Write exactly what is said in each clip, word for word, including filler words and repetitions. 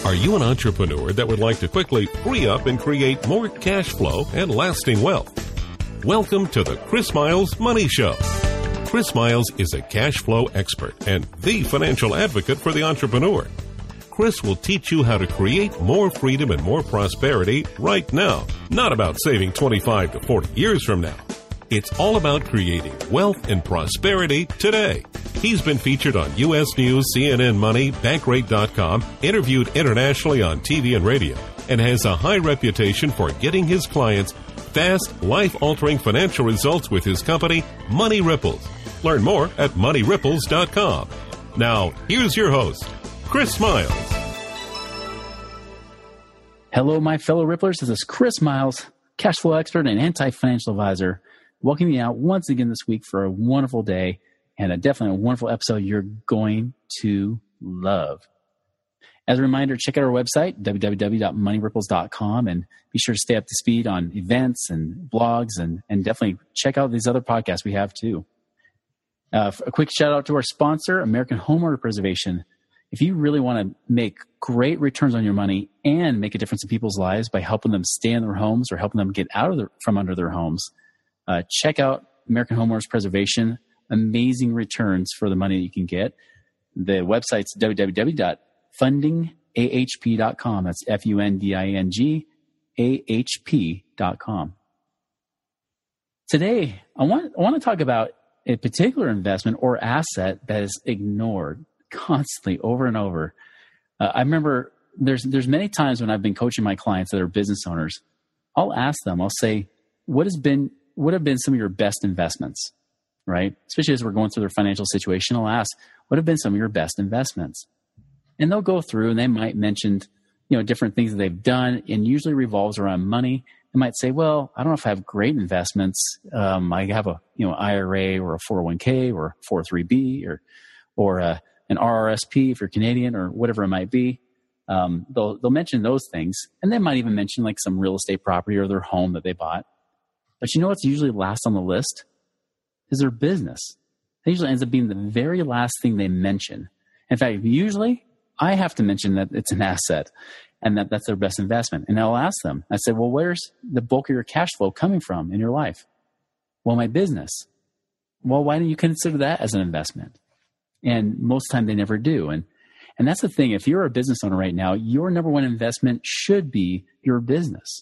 Are you an entrepreneur that would like to quickly free up and create more cash flow and lasting wealth? Welcome to the Chris Miles Money Show. Chris Miles is a cash flow expert and the financial advocate for the entrepreneur. Chris will teach you how to create more freedom and more prosperity right now, not about saving twenty-five to forty years from now. It's all about creating wealth and prosperity today. He's been featured on U S News, C N N Money, Bankrate dot com, interviewed internationally on T V and radio, and has a high reputation for getting his clients fast, life-altering financial results with his company, Money Ripples. Learn more at money ripples dot com. Now, here's your host, Chris Miles. Hello, my fellow Ripplers. This is Chris Miles, cash flow expert and anti-financial advisor, welcoming you out once again this week for a wonderful day and a definitely a wonderful episode you're going to love. As a reminder, check out our website, w w w dot money ripples dot com, and be sure to stay up to speed on events and blogs, and, and definitely check out these other podcasts we have too. Uh, a quick shout out to our sponsor, American Homeowner Preservation. If you really want to make great returns on your money and make a difference in people's lives by helping them stay in their homes or helping them get out of their, from under their homes, uh, check out American Homeowners Preservation. Amazing returns for the money that you can get. The website's w w w dot funding a h p dot com. That's F U N D I N G A H P dot com. Today, I want, I want to talk about a particular investment or asset that is ignored constantly over and over. Uh, I remember there's there's many times when I've been coaching my clients that are business owners. I'll ask them, I'll say, what has been what have been some of your best investments, right? Especially as we're going through their financial situation, I'll ask, what have been some of your best investments? And they'll go through and they might mention, you know, different things that they've done, and usually revolves around money. They might say, well, I don't know if I have great investments. Um, I have a, you know, I R A or a four oh one k or four oh three b or, or a, an R R S P if you're Canadian or whatever it might be. Um, they'll, they'll mention those things, and they might even mention like some real estate property or their home that they bought. But you know what's usually last on the list is their business. That usually ends up being the very last thing they mention. In fact, usually I have to mention that it's an asset and that that's their best investment. And I'll ask them, I said, well, where's the bulk of your cash flow coming from in your life? Well, my business. Well, why don't you consider that as an investment? And most of the time they never do. And, and that's the thing. If you're a business owner right now, your number one investment should be your business.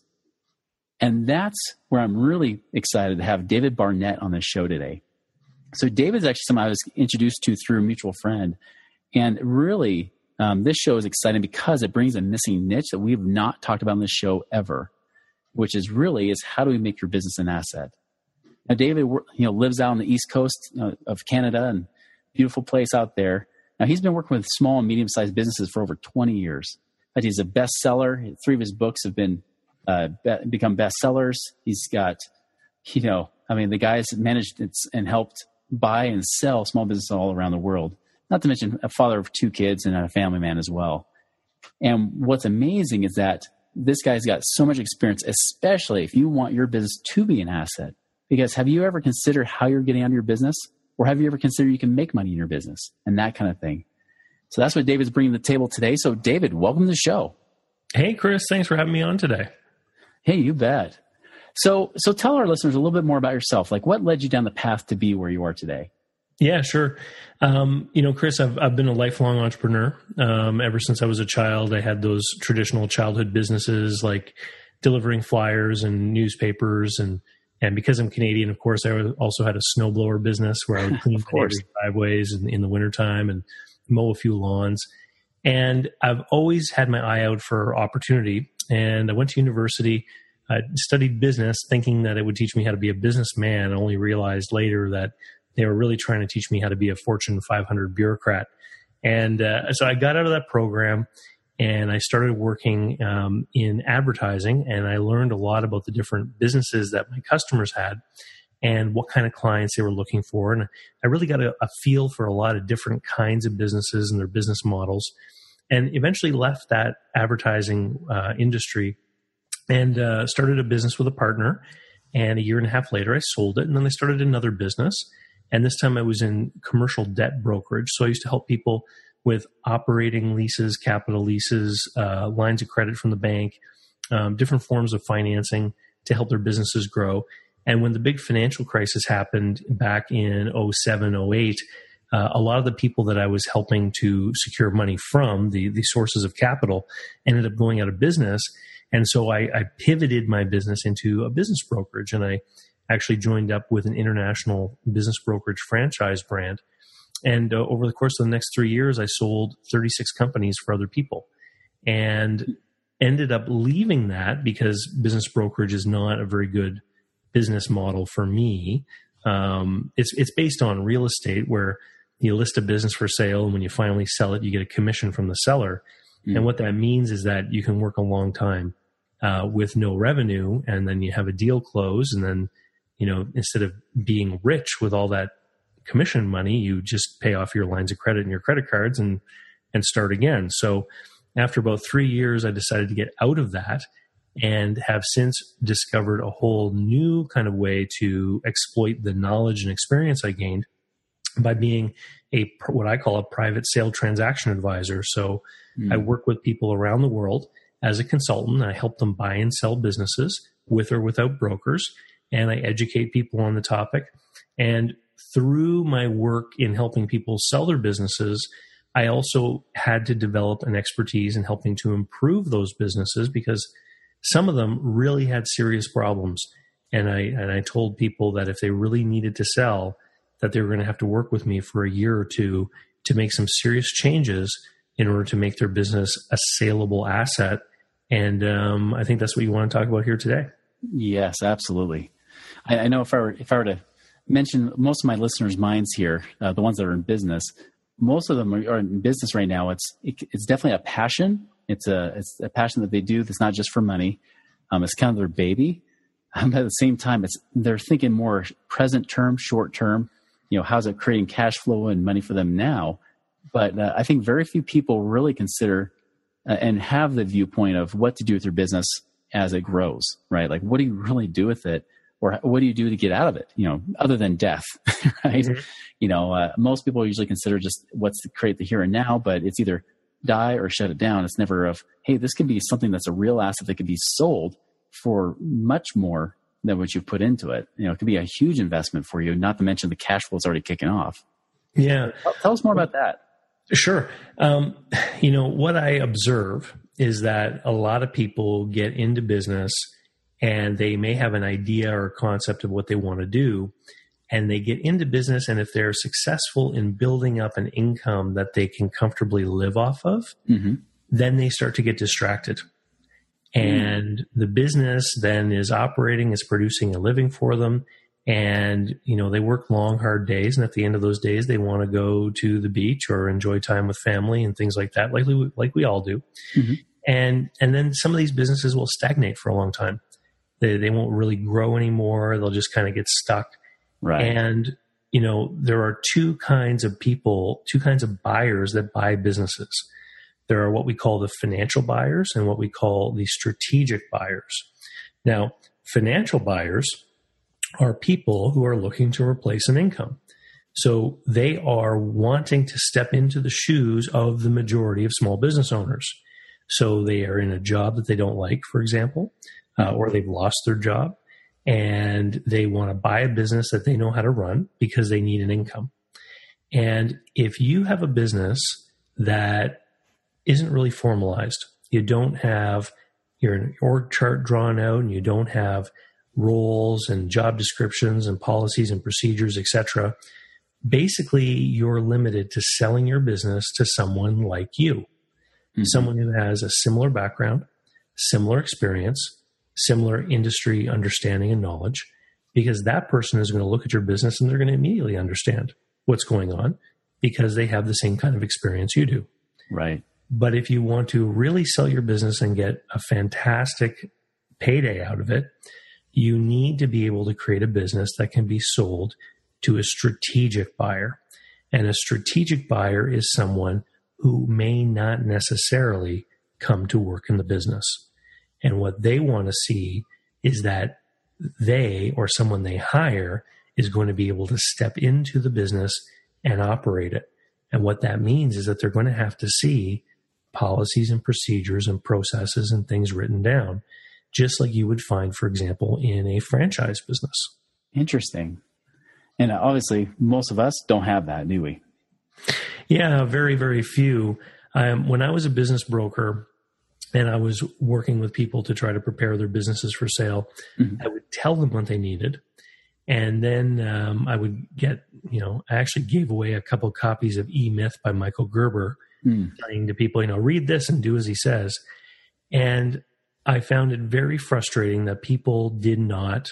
And that's where I'm really excited to have David Barnett on the show today. So David's actually someone I was introduced to through a mutual friend. And really, Um, this show is exciting because it brings a missing niche that we've not talked about on this show ever, which is really is how do we make your business an asset? Now, David, you know, lives out on the East Coast uh, of Canada, and beautiful place out there. Now, he's been working with small and medium-sized businesses for over twenty years. In fact, he's a bestseller. Three of his books have been uh, be- become bestsellers. He's got, you know, I mean, the guy's managed and helped buy and sell small businesses all around the world. Not to mention a father of two kids and a family man as well. And what's amazing is that this guy's got so much experience, especially if you want your business to be an asset. Because have you ever considered how you're getting out of your business? Or have you ever considered you can make money in your business and that kind of thing? So that's what David's bringing to the table today. So David, welcome to the show. Hey, Chris, thanks for having me on today. Hey, you bet. So, so tell our listeners a little bit more about yourself. Like what led you down the path to be where you are today? Yeah, sure. Um, you know, Chris, I've I've been a lifelong entrepreneur. Um, ever since I was a child, I had those traditional childhood businesses like delivering flyers and newspapers, and and because I'm Canadian, of course, I also had a snowblower business where I would clean neighbors' driveways in, in the wintertime and mow a few lawns. And I've always had my eye out for opportunity. And I went to university. I studied business, thinking that it would teach me how to be a businessman. I only realized later that they were really trying to teach me how to be a Fortune five hundred bureaucrat. And uh, so I got out of that program and I started working um, in advertising, and I learned a lot about the different businesses that my customers had and what kind of clients they were looking for. And I really got a, a feel for a lot of different kinds of businesses and their business models, and eventually left that advertising uh, industry and uh, started a business with a partner. And a year and a half later, I sold it, and then I started another business. And this time I was in commercial debt brokerage. So I used to help people with operating leases, capital leases, uh, lines of credit from the bank, um, different forms of financing to help their businesses grow. And when the big financial crisis happened back in oh seven, oh eight, uh, a lot of the people that I was helping to secure money from, the, the sources of capital, ended up going out of business. And so I, I pivoted my business into a business brokerage, and I actually joined up with an international business brokerage franchise brand. And uh, over the course of the next three years, I sold thirty-six companies for other people, and ended up leaving that because business brokerage is not a very good business model for me. Um, it's it's based on real estate, where you list a business for sale, and when you finally sell it, you get a commission from the seller. Mm. And what that means is that you can work a long time uh, with no revenue, and then you have a deal close, and then, you know, instead of being rich with all that commission money, you just pay off your lines of credit and your credit cards and and start again. So after about three years, I decided to get out of that, and have since discovered a whole new kind of way to exploit the knowledge and experience I gained by being a what I call a private sale transaction advisor. So mm. I work with people around the world as a consultant. I help them buy and sell businesses with or without brokers, and I educate people on the topic. And through my work in helping people sell their businesses, I also had to develop an expertise in helping to improve those businesses, because some of them really had serious problems. And I and I told people that if they really needed to sell, that they were going to have to work with me for a year or two to make some serious changes in order to make their business a saleable asset. And um, I think that's what you want to talk about here today. Yes, absolutely. I, I know if I were if I were to mention most of my listeners' minds here, uh, the ones that are in business, most of them are, are in business right now. It's it, it's definitely a passion. It's a it's a passion that they do that's not just for money. Um, it's kind of their baby. Um, but at the same time, it's they're thinking more present term, short term. You know, how's it creating cash flow and money for them now? But uh, I think very few people really consider uh, and have the viewpoint of what to do with their business as it grows, right? Like, what do you really do with it? Or what do you do to get out of it? You know, other than death, right? Mm-hmm. You know, uh, most people usually consider just what's to create the here and now, but it's either die or shut it down. It's never of, hey, this could be something that's a real asset that could be sold for much more than what you've put into it. You know, it could be a huge investment for you, not to mention the cash flow is already kicking off. Yeah. Tell, tell us more about that. Sure. Um, you know, what I observe is that a lot of people get into business and they may have an idea or concept of what they want to do, and they get into business. And if they're successful in building up an income that they can comfortably live off of, mm-hmm. then they start to get distracted. And mm-hmm. the business then is operating, is producing a living for them. And, you know, they work long, hard days. And at the end of those days, they want to go to the beach or enjoy time with family and things like that, like we, like we all do. Mm-hmm. And, and then some of these businesses will stagnate for a long time. They, they won't really grow anymore. They'll just kind of get stuck. Right. And, you know, there are two kinds of people, two kinds of buyers that buy businesses. There are what we call the financial buyers and what we call the strategic buyers. Now, financial buyers are people who are looking to replace an income. So they are wanting to step into the shoes of the majority of small business owners. So they are in a job that they don't like, for example, uh, or they've lost their job, and they want to buy a business that they know how to run because they need an income. And if you have a business that isn't really formalized, you don't have your org chart drawn out, and you don't have roles and job descriptions and policies and procedures, et cetera, basically you're limited to selling your business to someone like you, mm-hmm. someone who has a similar background, similar experience, similar industry understanding and knowledge, because that person is going to look at your business and they're going to immediately understand what's going on because they have the same kind of experience you do. Right. But if you want to really sell your business and get a fantastic payday out of it, you need to be able to create a business that can be sold to a strategic buyer. And a strategic buyer is someone who may not necessarily come to work in the business. And what they want to see is that they or someone they hire is going to be able to step into the business and operate it. And what that means is that they're going to have to see policies and procedures and processes and things written down, just like you would find, for example, in a franchise business. Interesting. And obviously, most of us don't have that, do we? Yeah, very, very few. Um, when I was a business broker and I was working with people to try to prepare their businesses for sale, mm-hmm. I would tell them what they needed. And then um, I would get, you know, I actually gave away a couple copies of E-Myth by Michael Gerber, mm. saying to people, you know, read this and do as he says. And I found it very frustrating that people did not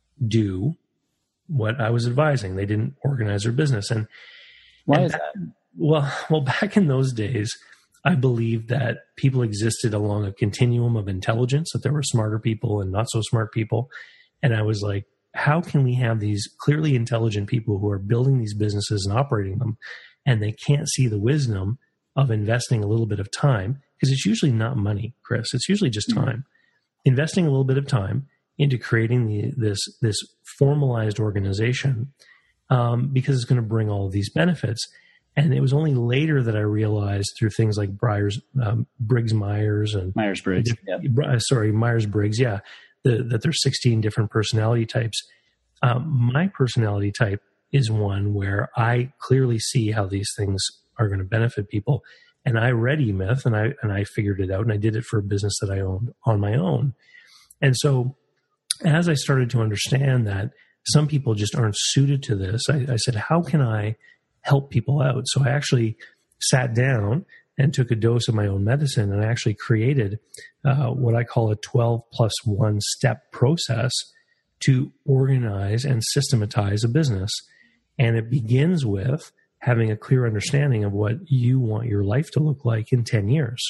do what I was advising. They didn't organize their business. And why and is that, that? Well, well, back in those days, I believed that people existed along a continuum of intelligence, that there were smarter people and not so smart people. And I was like, how can we have these clearly intelligent people who are building these businesses and operating them, and they can't see the wisdom of investing a little bit of time? Because it's usually not money, Chris. It's usually just time. Mm-hmm. Investing a little bit of time into creating the, this this formalized organization um, because it's going to bring all of these benefits. And it was only later that I realized through things like Breyers, um, Briggs Myers and Myers-Briggs, yep. uh, sorry, Myers-Briggs, yeah, the, that there's sixteen different personality types. Um, my personality type is one where I clearly see how these things are going to benefit people. And I read E-Myth and I, and I figured it out, and I did it for a business that I owned on my own. And so as I started to understand that some people just aren't suited to this, I, I said, how can I help people out? So I actually sat down and took a dose of my own medicine, and I actually created uh, what I call a twelve plus one step process to organize and systematize a business. And it begins with having a clear understanding of what you want your life to look like in ten years.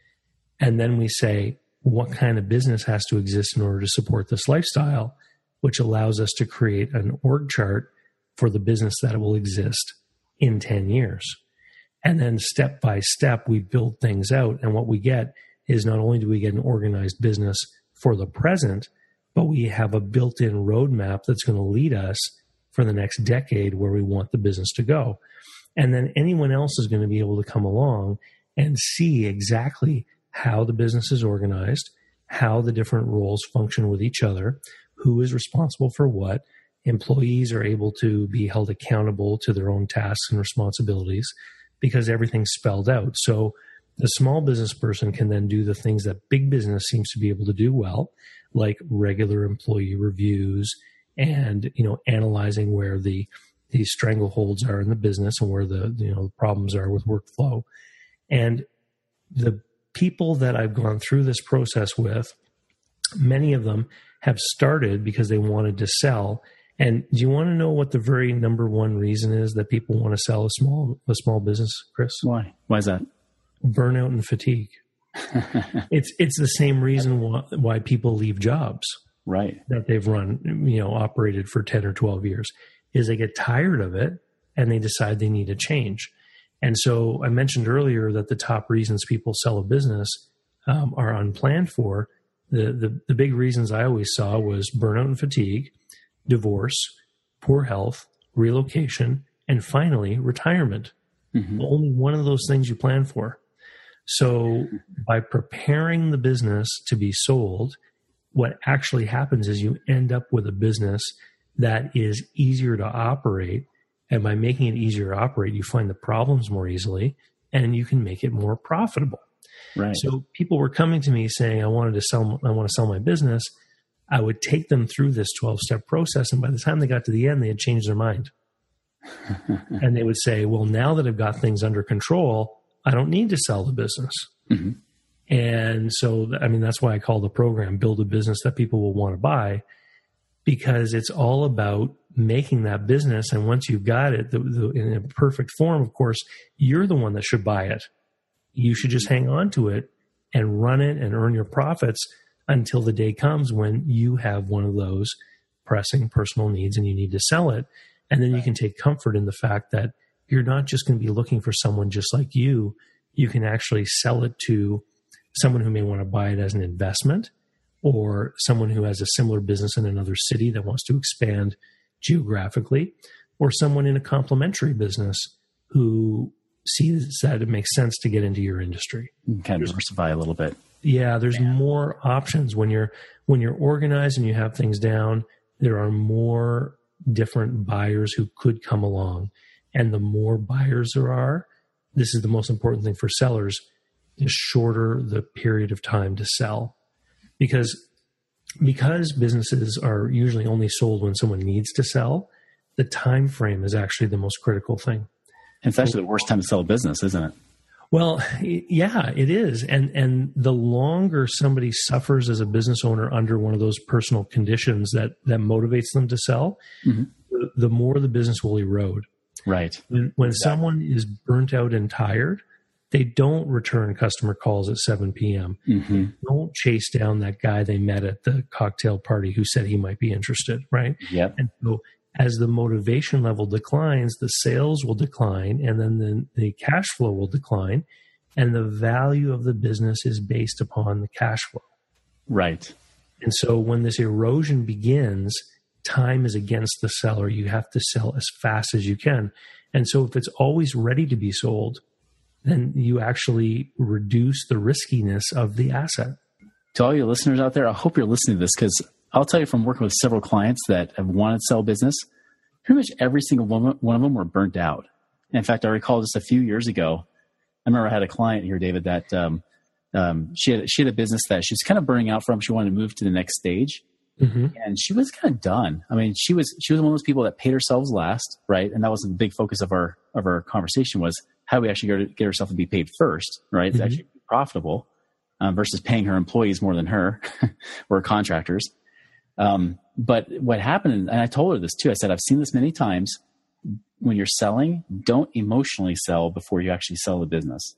And then we say, what kind of business has to exist in order to support this lifestyle, which allows us to create an org chart for the business that will exist in ten years. And then step by step, we build things out. And what we get is not only do we get an organized business for the present, but we have a built-in roadmap that's going to lead us for the next decade where we want the business to go. And then anyone else is going to be able to come along and see exactly how the business is organized, how the different roles function with each other, who is responsible for what. Employees are able to be held accountable to their own tasks and responsibilities because everything's spelled out. So the small business person can then do the things that big business seems to be able to do well, like regular employee reviews and, you know, analyzing where the the strangleholds are in the business and where the, you know, the problems are with workflow. And the people that I've gone through this process with, many of them have started because they wanted to sell. And do you want to know what the very number one reason is that people want to sell a small a small business, Chris? Why? Why is that? Burnout and fatigue. it's it's the same reason why, why people leave jobs, right? That they've run, you know, operated for ten or twelve years, is they get tired of it and they decide they need a change. And so I mentioned earlier that the top reasons people sell a business um, are unplanned for. The, the the big reasons I always saw was burnout and fatigue, divorce, poor health, relocation, and finally retirement. Mm-hmm. Only one of those things you plan for. So by preparing the business to be sold, what actually happens is you end up with a business that is easier to operate. And by making it easier to operate, you find the problems more easily and you can make it more profitable. Right. So people were coming to me saying, I wanted to sell, I want to sell my business. I would take them through this twelve step process. And by the time they got to the end, they had changed their mind. And they would say, well, now that I've got things under control, I don't need to sell the business. Mm-hmm. And so, I mean, that's why I call the program Build a Business That People Will Want to Buy, because it's all about making that business. And once you've got it the, the, in a perfect form, of course, you're the one that should buy it. You should just hang on to it and run it and earn your profits until the day comes when you have one of those pressing personal needs and you need to sell it. And then you can take comfort in the fact that you're not just going to be looking for someone just like you. You can actually sell it to someone who may want to buy it as an investment, or someone who has a similar business in another city that wants to expand geographically, or someone in a complementary business who sees that it makes sense to get into your industry. Kind of diversify a little bit. Yeah, there's more options when you're when you're organized and you have things down. There are more different buyers who could come along, and the more buyers there are, this is the most important thing for sellers: the shorter the period of time to sell, because because businesses are usually only sold when someone needs to sell. The time frame is actually the most critical thing. It's actually the worst time to sell a business, isn't it? Well, yeah, it is. And and the longer somebody suffers as a business owner under one of those personal conditions that, that motivates them to sell, mm-hmm. the, the more the business will erode. Right. When, when exactly. someone is burnt out and tired, they don't return customer calls at seven p.m. Mm-hmm. They don't chase down that guy they met at the cocktail party who said he might be interested, right? Yep. And so as the motivation level declines, the sales will decline, and then the, the cash flow will decline, and the value of the business is based upon the cash flow. Right. And so when this erosion begins, time is against the seller. You have to sell as fast as you can. And so if it's always ready to be sold, then you actually reduce the riskiness of the asset. To all your listeners out there, I hope you're listening to this, because I'll tell you from working with several clients that have wanted to sell business, pretty much every single one, one of them were burnt out. And in fact, I recall just a few years ago, I remember I had a client here, David, that um, um, she had she had a business that she was kind of burning out from. She wanted to move to the next stage, mm-hmm. and she was kind of done. I mean, she was she was one of those people that paid herself last, right? And that was the big focus of our of our conversation, was how we actually get, get herself to be paid first, right? It's mm-hmm. actually profitable um, versus paying her employees more than her or contractors. Um, but what happened, and I told her this too, I said, I've seen this many times. When you're selling, don't emotionally sell before you actually sell the business.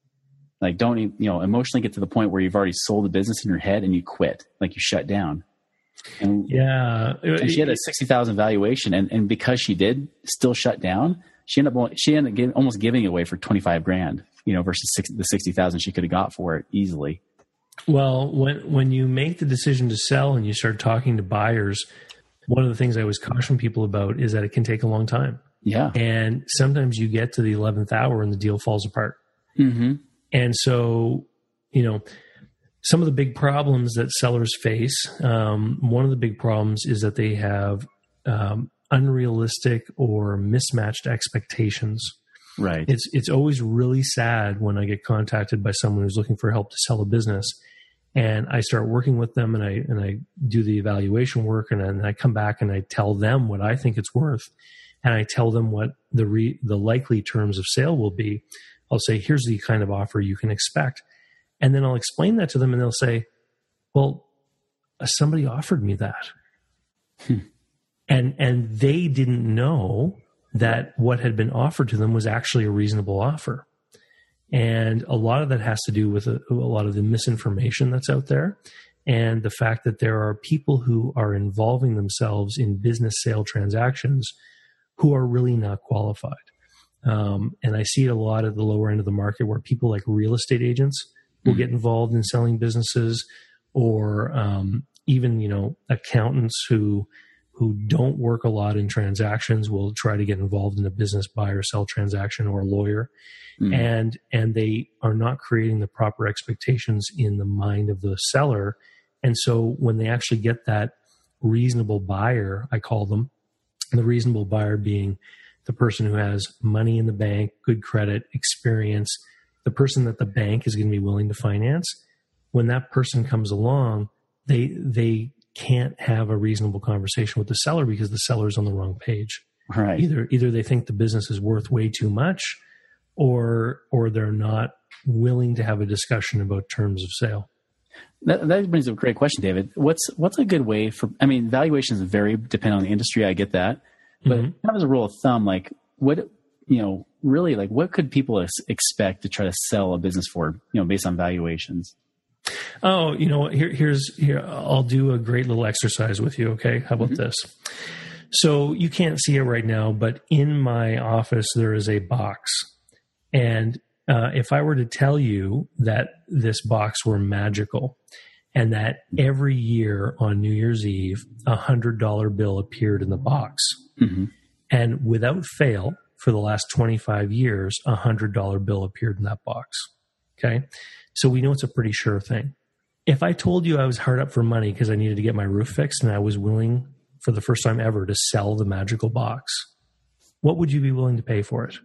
Like, don't, you know, emotionally get to the point where you've already sold the business in your head and you quit, like you shut down. And, yeah. And she had a sixty thousand valuation, and, and because she did still shut down, she ended up, she ended up giving, almost giving it away for twenty-five grand, you know, versus six, the sixty thousand she could have got for it easily. Well, when, when you make the decision to sell and you start talking to buyers, one of the things I always caution people about is that it can take a long time. Yeah. And sometimes you get to the eleventh hour and the deal falls apart. Mm-hmm. And so, you know, some of the big problems that sellers face, um, one of the big problems is that they have um, unrealistic or mismatched expectations. Right. It's it's always really sad when I get contacted by someone who's looking for help to sell a business, and I start working with them, and I and I do the evaluation work, and then I come back and I tell them what I think it's worth. And I tell them what the re, the likely terms of sale will be. I'll say, here's the kind of offer you can expect. And then I'll explain that to them, and they'll say, well, somebody offered me that. Hmm. And and they didn't know that what had been offered to them was actually a reasonable offer. And a lot of that has to do with a, a lot of the misinformation that's out there, and the fact that there are people who are involving themselves in business sale transactions who are really not qualified. Um, and I see it a lot at the lower end of the market, where people like real estate agents will mm-hmm. get involved in selling businesses, or um, even, you know, accountants who who don't work a lot in transactions will try to get involved in a business buy or sell transaction, or a lawyer. Mm-hmm. And and they are not creating the proper expectations in the mind of the seller. And so when they actually get that reasonable buyer, I call them, the reasonable buyer being the person who has money in the bank, good credit, experience, the person that the bank is going to be willing to finance. When that person comes along, they they can't have a reasonable conversation with the seller because the seller's on the wrong page. Right. Either either they think the business is worth way too much, or or they're not willing to have a discussion about terms of sale. That, that brings up a great question, David. What's what's a good way for, I mean, valuations vary depending on the industry. I get that. But mm-hmm. kind of as a rule of thumb, like what, you know, really, like what could people ex- expect to try to sell a business for, you know, based on valuations? Oh, you know, here, here's, here, I'll do a great little exercise with you. Okay. How about mm-hmm. this? So you can't see it right now, but in my office, there is a box. And uh, if I were to tell you that this box were magical, and that every year on New Year's Eve, a hundred dollar bill appeared in the box, mm-hmm. and without fail, for the last twenty-five years, a one hundred dollar bill appeared in that box. Okay. So we know it's a pretty sure thing. If I told you I was hard up for money because I needed to get my roof fixed and I was willing for the first time ever to sell the magical box, what would you be willing to pay for it?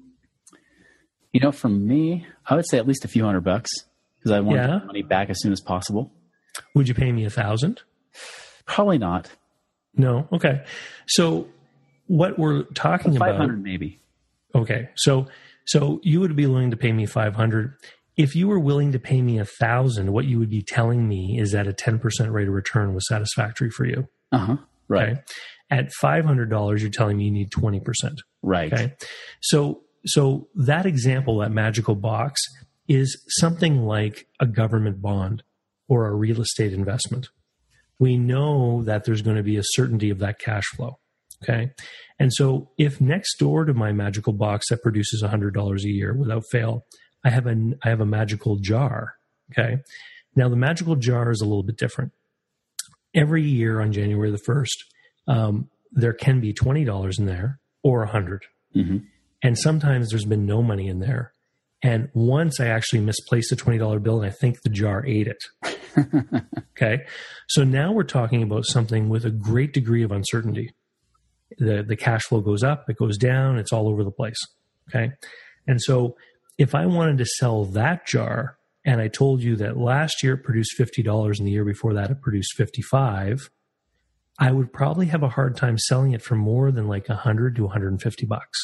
You know, for me, I would say at least a few hundred bucks because I want Yeah. the money back as soon as possible. Would you pay me a thousand? Probably not. No. Okay. So what we're talking about, five hundred maybe. okay. So, so you would be willing to pay me five hundred. If you were willing to pay me a thousand, what you would be telling me is that a ten percent rate of return was satisfactory for you. Uh-huh. Right. Okay. At five hundred dollars, you're telling me you need twenty percent. Right. Okay. So, so that example, that magical box, is something like a government bond or a real estate investment. We know that there's going to be a certainty of that cash flow. Okay. And so if next door to my magical box that produces one hundred dollars a year without fail, I have a, I have a magical jar. Okay. Now the magical jar is a little bit different. Every year on January the first, um, there can be twenty dollars in there or a hundred. Mm-hmm. And sometimes there's been no money in there. And once I actually misplaced a twenty dollar bill and I think the jar ate it. Okay. So now we're talking about something with a great degree of uncertainty. The, the cash flow goes up, it goes down, it's all over the place. Okay. And so if I wanted to sell that jar and I told you that last year it produced fifty dollars and the year before that it produced fifty-five, I would probably have a hard time selling it for more than like one hundred to one hundred fifty bucks.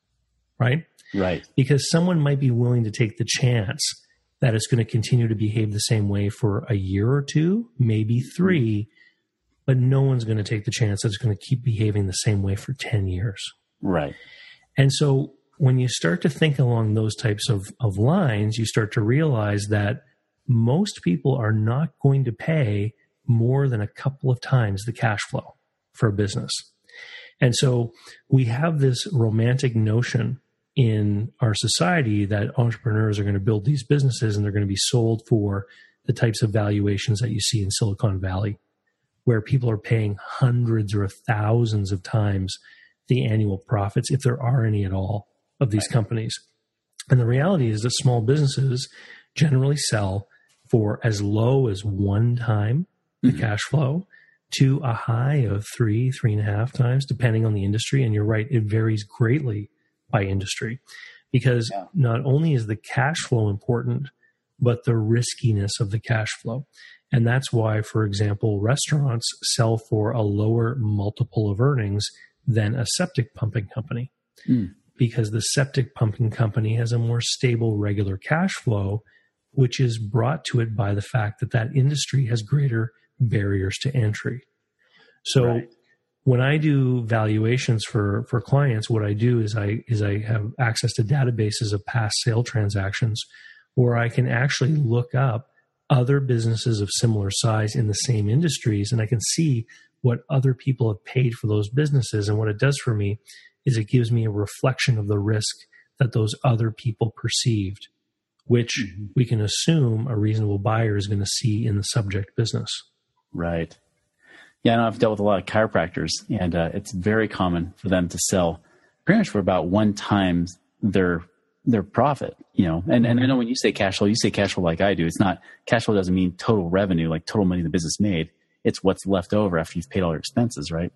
Right? Right. Because someone might be willing to take the chance that it's going to continue to behave the same way for a year or two, maybe three, but no one's going to take the chance that it's going to keep behaving the same way for ten years. Right. And so when you start to think along those types of, of lines, you start to realize that most people are not going to pay more than a couple of times the cash flow for a business. And so we have this romantic notion in our society that entrepreneurs are going to build these businesses and they're going to be sold for the types of valuations that you see in Silicon Valley, where people are paying hundreds or thousands of times the annual profits, if there are any at all, of these companies. And the reality is that small businesses generally sell for as low as one time the mm-hmm. cash flow to a high of three, three and a half times, depending on the industry. And you're right, it varies greatly by industry, because yeah. not only is the cash flow important, but the riskiness of the cash flow. And that's why, for example, restaurants sell for a lower multiple of earnings than a septic pumping company, mm. because the septic pumping company has a more stable, regular cash flow, which is brought to it by the fact that that industry has greater barriers to entry. So right. when I do valuations for, for clients, what I do is I is I have access to databases of past sale transactions where I can actually look up other businesses of similar size in the same industries, and I can see what other people have paid for those businesses. And what it does for me is it gives me a reflection of the risk that those other people perceived, which mm-hmm. we can assume a reasonable buyer is going to see in the subject business. Right. Yeah, I know I've dealt with a lot of chiropractors, and uh, it's very common for them to sell pretty much for about one time their their profit, you know. And and I know when you say cash flow, you say cash flow like I do. It's not, cash flow doesn't mean total revenue, like total money the business made. It's what's left over after you've paid all your expenses, right?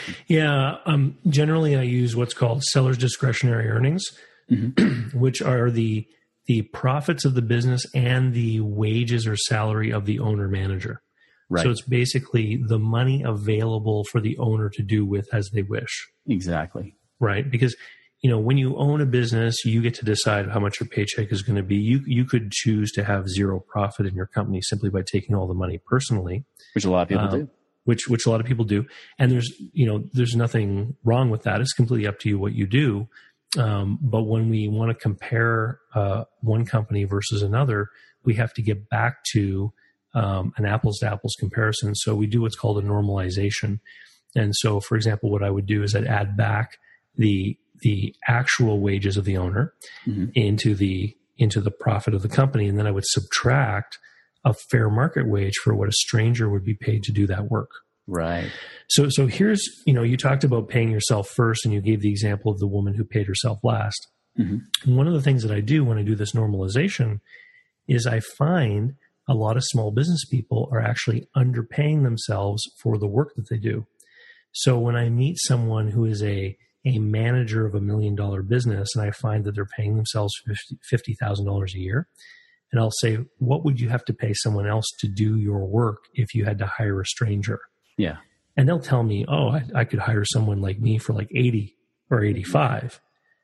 Yeah. Um, generally, I use what's called seller's discretionary earnings, mm-hmm. which are the the profits of the business and the wages or salary of the owner manager. Right. So it's basically the money available for the owner to do with as they wish. Exactly. Right. Because, you know, when you own a business, you get to decide how much your paycheck is going to be. You you could choose to have zero profit in your company simply by taking all the money personally. Which a lot of people um, do. Which which a lot of people do. And there's, you know, there's nothing wrong with that. It's completely up to you what you do. Um, but when we want to compare uh, one company versus another, we have to get back to um, an apples to apples comparison. So we do what's called a normalization. And so, for example, what I would do is I'd add back the the actual wages of the owner mm-hmm. into the into the profit of the company, and then I would subtract a fair market wage for what a stranger would be paid to do that work. Right. So, so here's, you know, you talked about paying yourself first, and you gave the example of the woman who paid herself last. Mm-hmm. One of the things that I do when I do this normalization is I find a lot of small business people are actually underpaying themselves for the work that they do. So when I meet someone who is a, a manager of a million dollar business, and I find that they're paying themselves fifty thousand dollars a year, and I'll say, what would you have to pay someone else to do your work if you had to hire a stranger? Yeah. And they'll tell me, oh, I, I could hire someone like me for like eighty or eighty-five.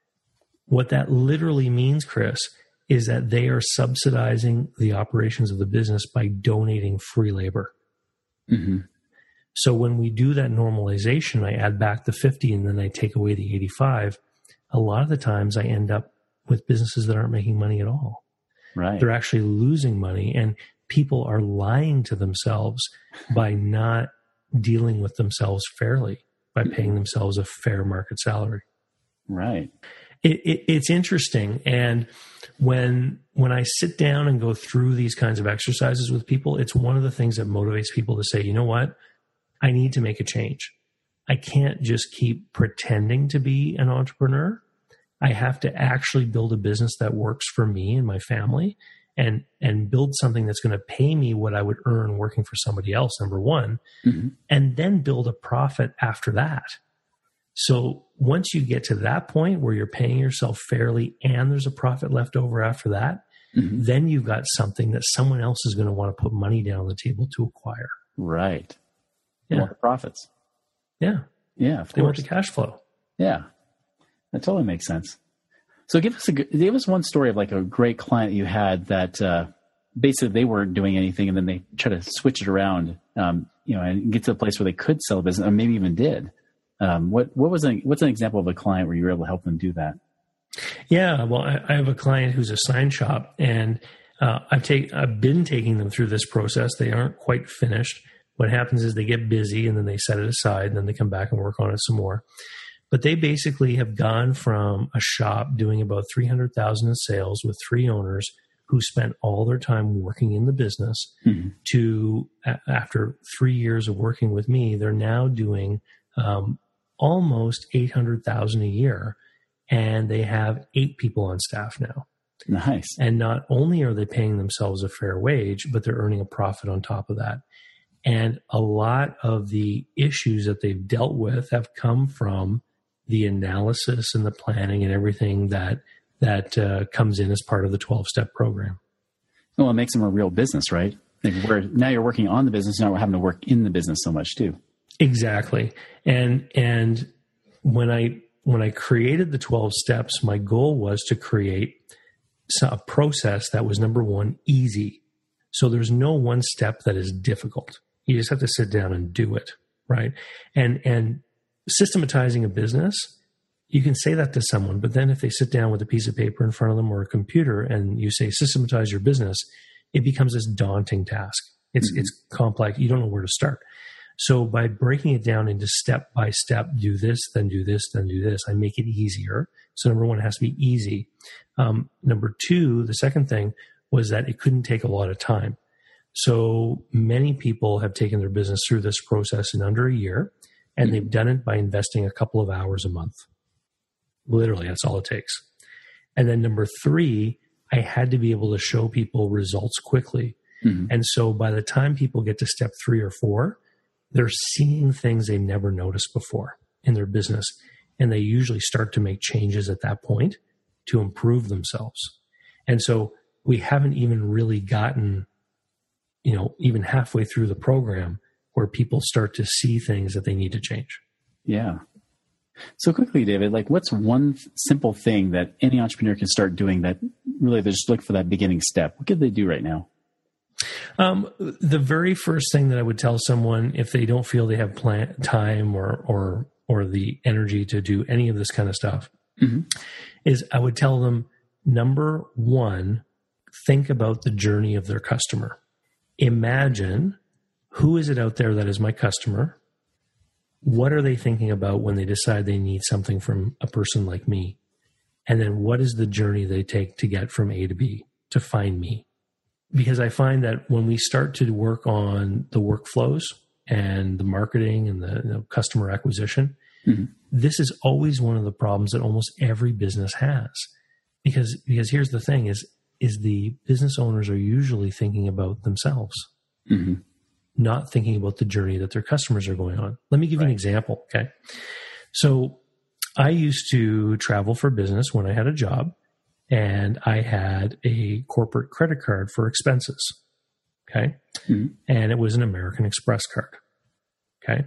What that literally means, Chris, is that they are subsidizing the operations of the business by donating free labor. Mm-hmm. So when we do that normalization, I add back the fifty and then I take away the eighty-five. A lot of the times I end up with businesses that aren't making money at all. Right. They're actually losing money, and people are lying to themselves by not dealing with themselves fairly, by paying themselves a fair market salary. Right. It, it, it's interesting. And when, when I sit down and go through these kinds of exercises with people, it's one of the things that motivates people to say, you know what? I need to make a change. I can't just keep pretending to be an entrepreneur. I have to actually build a business that works for me and my family, and, and build something that's going to pay me what I would earn working for somebody else, number one, mm-hmm. and then build a profit after that. So once you get to that point where you're paying yourself fairly and there's a profit left over after that, mm-hmm. then you've got something that someone else is going to want to put money down on the table to acquire. Right. They Yeah. want the profits. Yeah. Yeah, of They want course. the cash flow. Yeah. That totally makes sense. So give us a give us one story of like a great client you had that uh, basically they weren't doing anything, and then they try to switch it around, um, you know, and get to a place where they could sell a business, or maybe even did. Um, what what was an, what's an example of a client where you were able to help them do that? Yeah, well, I, I have a client who's a sign shop, and uh, I've take I've been taking them through this process. They aren't quite finished. What happens is they get busy, and then they set it aside, and then they come back and work on it some more. But they basically have gone from a shop doing about three hundred thousand dollars in sales with three owners who spent all their time working in the business mm-hmm. to, a- after three years of working with me, they're now doing um, almost eight hundred thousand dollars a year, and they have eight people on staff now. Nice. And not only are they paying themselves a fair wage, but they're earning a profit on top of that. And a lot of the issues that they've dealt with have come from the analysis and the planning and everything that that uh, comes in as part of the twelve-step program. Well, it makes them a real business, right? Like where now you're working on the business, now we're having to work in the business so much too. Exactly. And and when I when I created the twelve steps, my goal was to create a process that was, number one, easy. So there's no one step that is difficult. You just have to sit down and do it, right? And and systematizing a business, you can say that to someone, but then if they sit down with a piece of paper in front of them or a computer and you say systematize your business, it becomes this daunting task. It's mm-hmm. it's complex. You don't know where to start. So by breaking it down into step by step, do this, then do this, then do this, I make it easier. So number one, it has to be easy. Um, number two, the second thing was that it couldn't take a lot of time. So many people have taken their business through this process in under a year, and mm-hmm. they've done it by investing a couple of hours a month. Literally, that's all it takes. And then number three, I had to be able to show people results quickly. Mm-hmm. And so by the time people get to step three or four, they're seeing things they never noticed before in their business. And they usually start to make changes at that point to improve themselves. And so we haven't even really gotten, you know, even halfway through the program where people start to see things that they need to change. Yeah. So quickly, David, like what's one simple thing that any entrepreneur can start doing that really they just look for that beginning step? What could they do right now? Um, the very first thing that I would tell someone if they don't feel they have plan- time or, or, or the energy to do any of this kind of stuff mm-hmm. is I would tell them, number one, think about the journey of their customer. Imagine, who is it out there that is my customer? What are they thinking about when they decide they need something from a person like me? And then what is the journey they take to get from A to B to find me? Because I find that when we start to work on the workflows and the marketing and the you know, customer acquisition. Mm-hmm. This is always one of the problems that almost every business has, because because here's the thing: is is the business owners are usually thinking about themselves, mm-hmm. not thinking about the journey that their customers are going on. Let me give right. you an example. Okay, so I used to travel for business when I had a job, and I had a corporate credit card for expenses. Okay, mm-hmm. and it was an American Express card. Okay,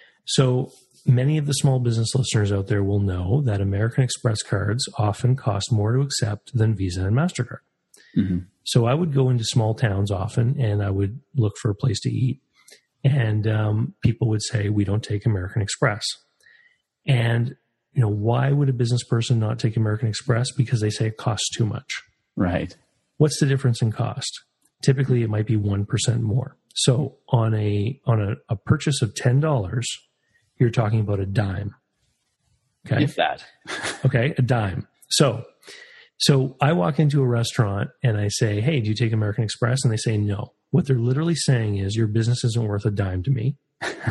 so many of the small business listeners out there will know that American Express cards often cost more to accept than Visa and MasterCard. Mm-hmm. So I would go into small towns often and I would look for a place to eat. And um, people would say, we don't take American Express. And, you know, why would a business person not take American Express? Because they say it costs too much. Right. What's the difference in cost? Typically, it might be one percent more. So on a on a, a purchase of ten dollars, you're talking about a dime. Okay. If that. Okay. A dime. So, so I walk into a restaurant and I say, hey, do you take American Express? And they say, no. What they're literally saying is your business isn't worth a dime to me.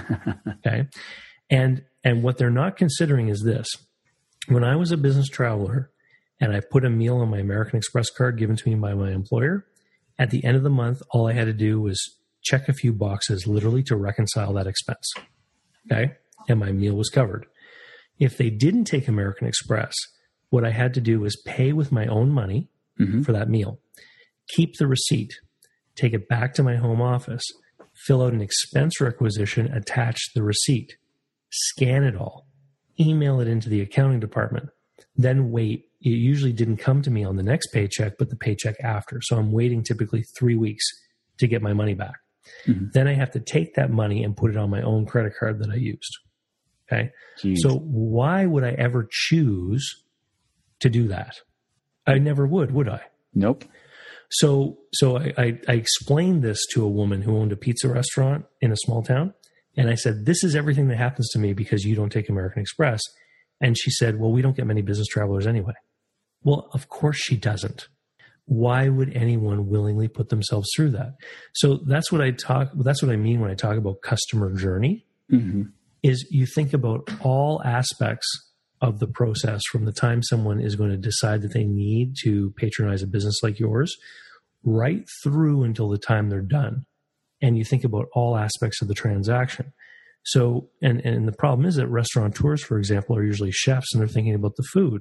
Okay. And, and what they're not considering is this. When I was a business traveler and I put a meal on my American Express card given to me by my employer, at the end of the month, all I had to do was check a few boxes literally to reconcile that expense. Okay. And my meal was covered. If they didn't take American Express, what I had to do was pay with my own money mm-hmm. for that meal, keep the receipt, take it back to my home office, fill out an expense requisition, attach the receipt, scan it all, email it into the accounting department, then wait. It usually didn't come to me on the next paycheck, but the paycheck after. So I'm waiting typically three weeks to get my money back. Mm-hmm. Then I have to take that money and put it on my own credit card that I used. Okay. Jeez. So why would I ever choose to do that? I never would, would I? Nope. So, so I, I, I explained this to a woman who owned a pizza restaurant in a small town. And I said, this is everything that happens to me because you don't take American Express. And she said, well, we don't get many business travelers anyway. Well, of course she doesn't. Why would anyone willingly put themselves through that? So that's what I talk, that's what I mean when I talk about customer journey. Mm-hmm. Is you think about all aspects of the process from the time someone is going to decide that they need to patronize a business like yours right through until the time they're done. And you think about all aspects of the transaction. So, and, and the problem is that restaurateurs, for example, are usually chefs and they're thinking about the food.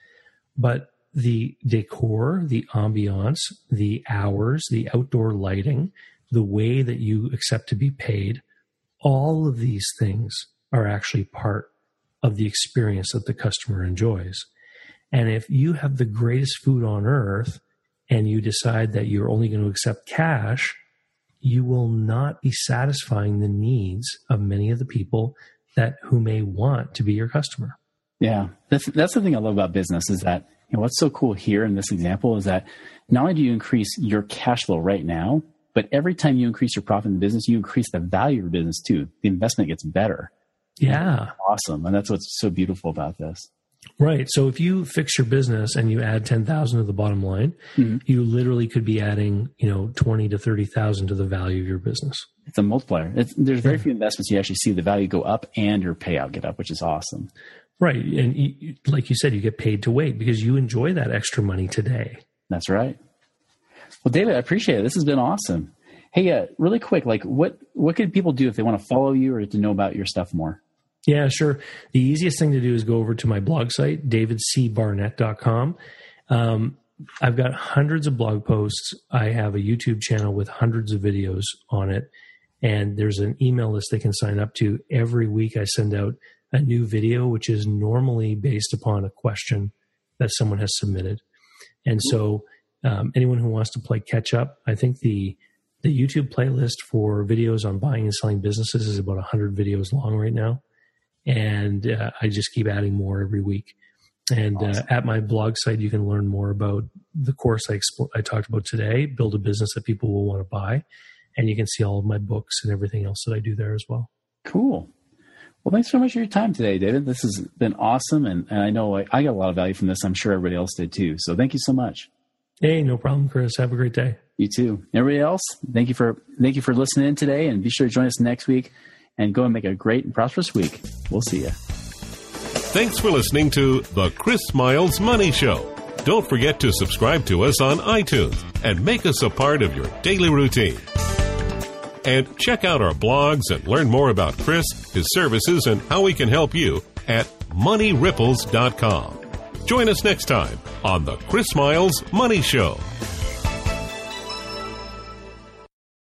But the decor, the ambiance, the hours, the outdoor lighting, the way that you accept to be paid, all of these things are actually part of the experience that the customer enjoys. And if you have the greatest food on earth and you decide that you're only going to accept cash, you will not be satisfying the needs of many of the people that who may want to be your customer. Yeah, that's that's the thing I love about business is that, you know, what's so cool here in this example is that not only do you increase your cash flow right now, but every time you increase your profit in the business, you increase the value of your business too. The investment gets better. Yeah. Awesome. And that's what's so beautiful about this. Right. So if you fix your business and you add ten thousand to the bottom line, mm-hmm. you literally could be adding, you know, twenty to thirty thousand to the value of your business. It's a multiplier. It's, there's very yeah. few investments you actually see the value go up and your payout get up, which is awesome. Right. And you, like you said, you get paid to wait because you enjoy that extra money today. That's right. Well, David, I appreciate it. This has been awesome. Hey, uh, really quick, like what, what can people do if they want to follow you or to know about your stuff more? Yeah, sure. The easiest thing to do is go over to my blog site, david c barnett dot com. Um, I've got hundreds of blog posts. I have a YouTube channel with hundreds of videos on it. And there's an email list they can sign up to. Every week I send out a new video, which is normally based upon a question that someone has submitted. And so um, anyone who wants to play catch up, I think the the YouTube playlist for videos on buying and selling businesses is about one hundred videos long right now. And uh, I just keep adding more every week. And awesome. uh, at my blog site, you can learn more about the course I, expl- I talked about today, Build a Business That People Will Want to Buy. And you can see all of my books and everything else that I do there as well. Cool. Well, thanks so much for your time today, David. This has been awesome. And, and I know I, I got a lot of value from this. I'm sure everybody else did too. So thank you so much. Hey, no problem, Chris. Have a great day. You too. Everybody else, thank you for thank you for listening in today. And be sure to join us next week and go and make a great and prosperous week. We'll see you. Thanks for listening to The Chris Miles Money Show. Don't forget to subscribe to us on iTunes and make us a part of your daily routine. And check out our blogs and learn more about Chris, his services, and how we can help you at money ripples dot com. Join us next time on The Chris Miles Money Show.